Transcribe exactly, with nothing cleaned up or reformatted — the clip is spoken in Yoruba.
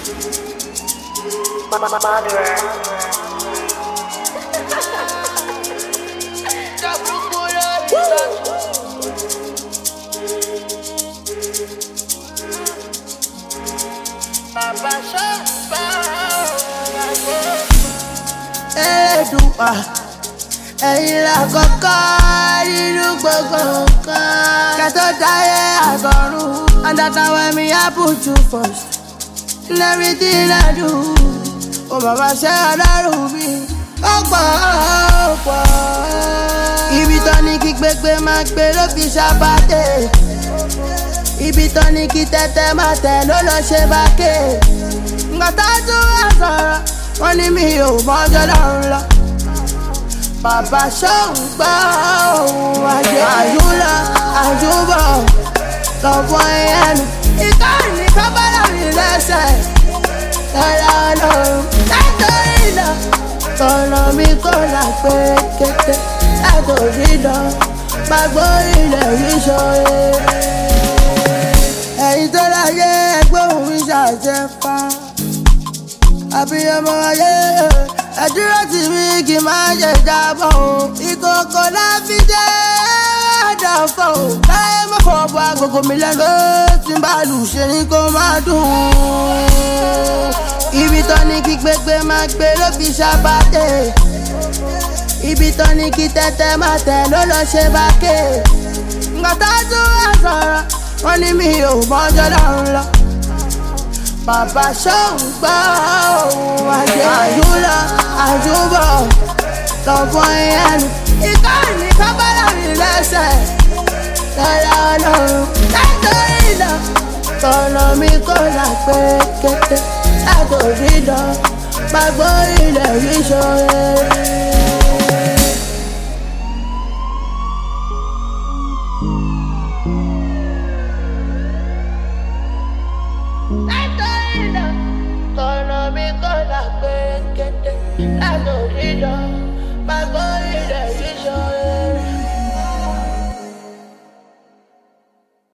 Elédùà, ẹ̀yin la kọ́kọ́ nínú gbogbo nǹkan. Kẹ́tọ́ dáyé àtọ̀run, and that time when me I put you first in everything I do. Oh mama ṣe ọlọ́run mi, ó pọ̀ ó pọ̀. Ibi tó ní kí gbégbé máa gbé ló fi ṣàpàdé. Ibi tó ní kí tẹ́tẹ́ máa tẹ̀ ló lọ ṣe bákè. Nǹkan tó tún wá sọ̀rọ̀, wọ́n ní mi ò mọ́jọ́ lọ́run lọ. Bàbá ṣóun gbọ́ ohun àjẹ́ àjúlọ àjúbọ̀ lọ́pọ̀ ẹnu. Ìkànnì kábàlà mi lẹ́sẹ̀ lọ́la ọlọ́run. Látòrí lọ, ọ̀nà mi kò là pé kété. Látòrí lọ, gbàgbọ́ ilẹ̀ yìí ṣọ̀rẹ́. Ẹ̀yin tó láyé ẹgbẹ́ òun mi ṣàṣẹ pa. Àbíyamọ ayé ẹdúró tì mí kí n má ṣe jábọ̀ o. Ìkòkò náà fi jẹ́ àdàfọ̀ o. Láyé má fọwọ́ agogo mi lẹ́nu tí n bá lù ṣe ni kó má dùn. Ibi tó ní kí gbégbé máa gbé ló fi ṣàpàdé. Ibi tó ní kí tẹ́tẹ́ máa tẹ̀ ló lọ ṣe bákè. Nǹkan tó tún wá sọ̀rọ̀, wọ́n ní mi ò mọ́jọ́ lọ́run lọ. Bàbá ṣóun gbọ́ ohun àjẹ́ àjúlọ àjúbọ̀ lọ́pọ̀ ẹnu. Ìkànnì kábàlà mi lẹ́sẹ̀ lọ́la ọlọ́run. Látòrí lọ, ọ̀nà mi kò là pé kété. Látòrí lọ, gbàgbọ́ ilẹ̀ yìí ṣọ̀rẹ́. Ọ̀nà mi kò là pé kété. Látòrí lọ.